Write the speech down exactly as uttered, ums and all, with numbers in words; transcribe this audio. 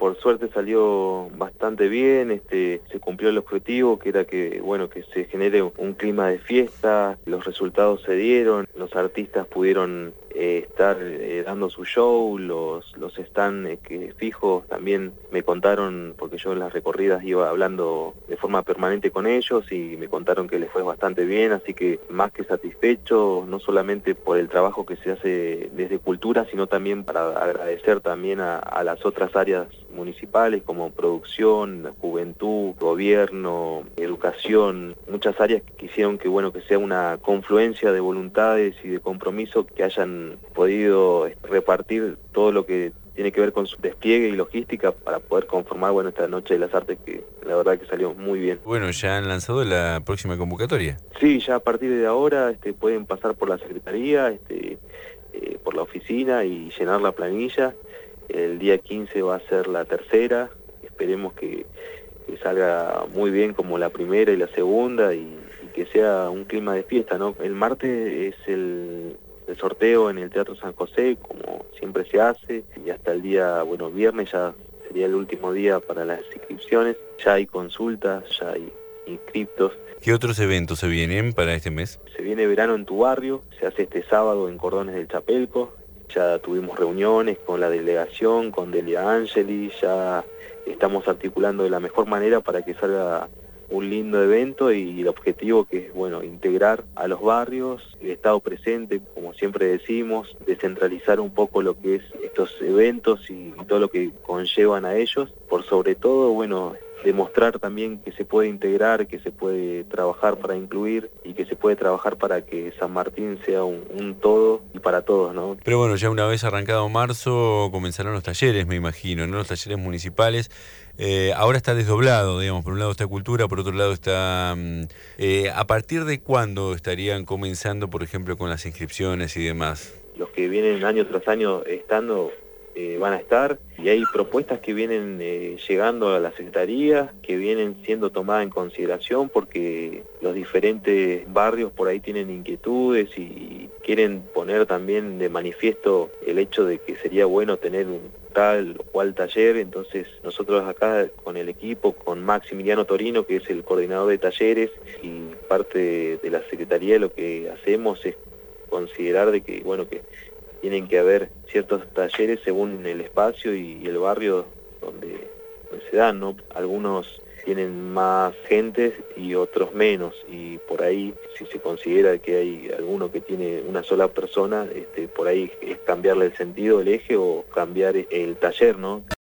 por suerte salió bastante bien, este, se cumplió el objetivo que era que, bueno, que se genere un clima de fiesta, los resultados se dieron, los artistas pudieron eh, estar eh, dando su show, los, los stand eh, que fijos también me contaron, porque yo en las recorridas iba hablando de forma permanente con ellos y me contaron que les fue bastante bien, así que más que satisfecho, no solamente por el trabajo que se hace desde Cultura, sino también para agradecer también a, a las otras áreas municipales como producción, juventud, gobierno, educación, muchas áreas que quisieron que bueno que sea una confluencia de voluntades y de compromiso que hayan podido repartir todo lo que tiene que ver con su despliegue y logística para poder conformar bueno esta Noche de las Artes que la verdad que salió muy bien. Bueno, ¿ya han lanzado la próxima convocatoria? Sí, ya a partir de ahora este, pueden pasar por la Secretaría, este, eh, por la oficina y llenar la planilla. El día quince va a ser la tercera, esperemos que, que salga muy bien como la primera y la segunda y, y que sea un clima de fiesta, ¿no? El martes es el, el sorteo en el Teatro San José, como siempre se hace, y hasta el día, bueno, viernes ya sería el último día para las inscripciones, ya hay consultas, ya hay inscriptos. ¿Qué otros eventos se vienen para este mes? Se viene Verano en tu Barrio, se hace este sábado en Cordones del Chapelco. Ya tuvimos reuniones con la delegación, con Delia Angeli, ya estamos articulando de la mejor manera para que salga un lindo evento y el objetivo que es, bueno, integrar a los barrios, el Estado presente, como siempre decimos, descentralizar un poco lo que es estos eventos y, y todo lo que conllevan a ellos, por sobre todo, bueno, demostrar también que se puede integrar, que se puede trabajar para incluir y que se puede trabajar para que San Martín sea un, un todo y para todos, ¿no? Pero bueno, ya una vez arrancado marzo comenzarán los talleres, me imagino, ¿no? Los talleres municipales. Eh, ahora está desdoblado, digamos, por un lado está Cultura, por otro lado está... Eh, ¿A partir de cuándo estarían comenzando, por ejemplo, con las inscripciones y demás? Los que vienen año tras año estando... Eh, van a estar y hay propuestas que vienen eh, llegando a la Secretaría, que vienen siendo tomadas en consideración porque los diferentes barrios por ahí tienen inquietudes y quieren poner también de manifiesto el hecho de que sería bueno tener un tal o cual taller. Entonces nosotros acá con el equipo, con Maximiliano Torino, que es el coordinador de talleres y parte de la Secretaría, lo que hacemos es considerar de que, bueno, que tienen que haber ciertos talleres según el espacio y el barrio donde, donde se dan, ¿no? Algunos tienen más gente y otros menos, y por ahí, si se considera que hay alguno que tiene una sola persona, este, por ahí es cambiarle el sentido, el eje, o cambiar el taller, ¿no?